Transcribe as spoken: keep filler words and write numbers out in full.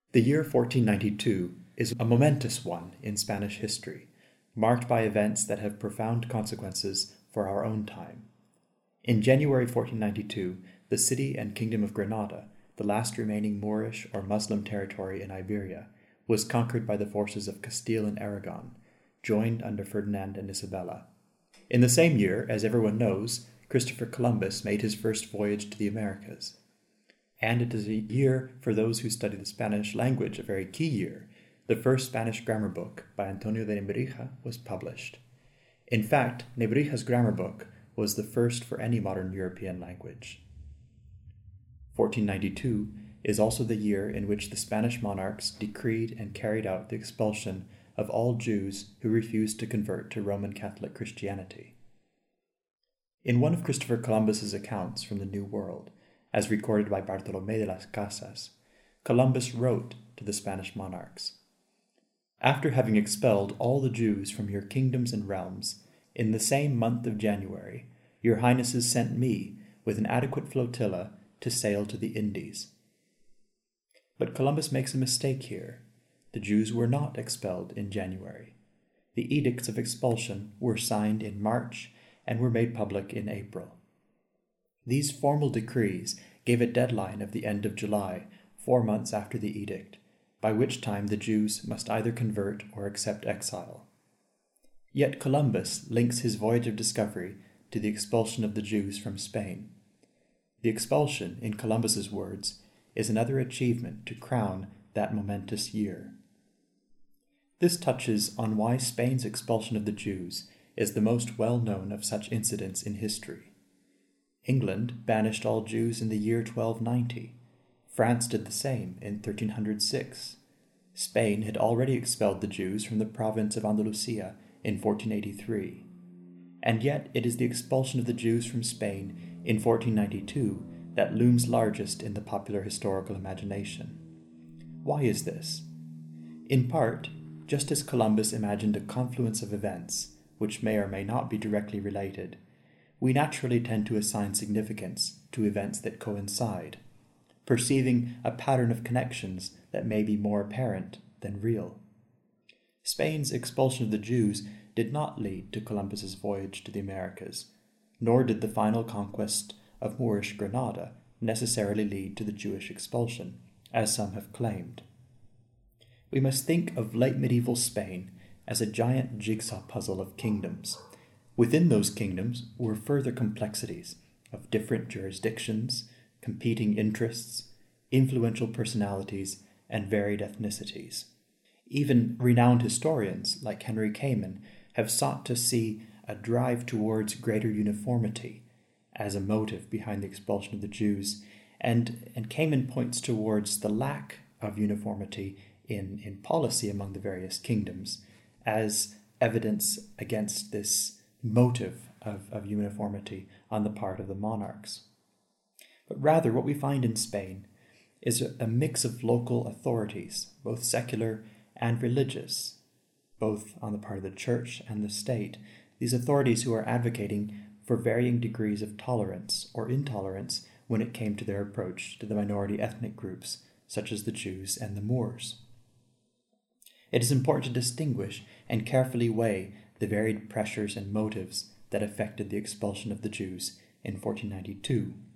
The year fourteen ninety-two is a momentous one in Spanish history, marked by events that have profound consequences for our own time. In January fourteen ninety-two, the city and kingdom of Granada, the last remaining Moorish or Muslim territory in Iberia, was conquered by the forces of Castile and Aragon, joined under Ferdinand and Isabella. In the same year, as everyone knows, Christopher Columbus made his first voyage to the Americas. And it is a year for those who study the Spanish language, a very key year. The first Spanish grammar book by Antonio de Nebrija was published. In fact, Nebrija's grammar book was the first for any modern European language. fourteen ninety-two is also the year in which the Spanish monarchs decreed and carried out the expulsion of all Jews who refused to convert to Roman Catholic Christianity. In one of Christopher Columbus's accounts from the New World, as recorded by Bartolomé de las Casas, Columbus wrote to the Spanish monarchs, "After having expelled all the Jews from your kingdoms and realms, in the same month of January, your highnesses sent me with an adequate flotilla to sail to the Indies." But Columbus makes a mistake here. The Jews were not expelled in January. The edicts of expulsion were signed in March and were made public in April. These formal decrees gave a deadline of the end of July, four months after the edict, by which time the Jews must either convert or accept exile. Yet Columbus links his voyage of discovery to the expulsion of the Jews from Spain. The expulsion, in Columbus's words, is another achievement to crown that momentous year. This touches on why Spain's expulsion of the Jews is the most well-known of such incidents in history. England banished all Jews in the year twelve ninety. France did the same in thirteen oh six. Spain had already expelled the Jews from the province of Andalusia in fourteen eighty-three. And yet it is the expulsion of the Jews from Spain in fourteen ninety-two that looms largest in the popular historical imagination. Why is this? In part, just as Columbus imagined a confluence of events, which may or may not be directly related, we naturally tend to assign significance to events that coincide, perceiving a pattern of connections that may be more apparent than real. Spain's expulsion of the Jews did not lead to Columbus's voyage to the Americas, nor did the final conquest of Moorish Granada necessarily lead to the Jewish expulsion, as some have claimed. We must think of late medieval Spain as a giant jigsaw puzzle of kingdoms. Within those kingdoms were further complexities of different jurisdictions, competing interests, influential personalities, and varied ethnicities. Even renowned historians like Henry Kamen have sought to see a drive towards greater uniformity as a motive behind the expulsion of the Jews, and, and Kamen points towards the lack of uniformity in, in policy among the various kingdoms as evidence against this motive of, of uniformity on the part of the monarchs. But rather, what we find in Spain is a, a mix of local authorities, both secular and religious, both on the part of the church and the state, these authorities who are advocating for varying degrees of tolerance or intolerance when it came to their approach to the minority ethnic groups, such as the Jews and the Moors. It is important to distinguish and carefully weigh the varied pressures and motives that affected the expulsion of the Jews in fourteen ninety-two.